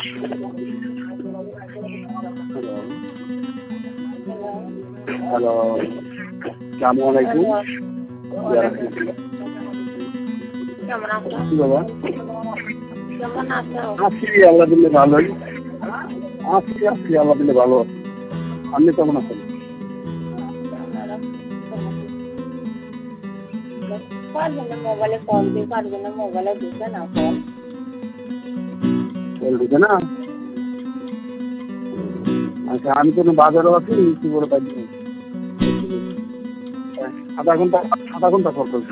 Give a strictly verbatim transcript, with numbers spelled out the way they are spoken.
Hello, আসসালামু আলাইকুম। কেমন আছো? কি বাবা? কেমন আছো? আছি আল্লাহ দিলে ভালোই। আছি আছি আল্লাহ দিলে ভালো আছি। আপনি কেমন আছেন? মোবাইলে কল দিয়ে কার জন্য মোবাইলে ঢুকে না কল কল ঢুকে না? আচ্ছা, আমি তো বাজারও আছি, কি করে পাইছি? আধা ঘন্টা আধা ঘন্টা পর করছি।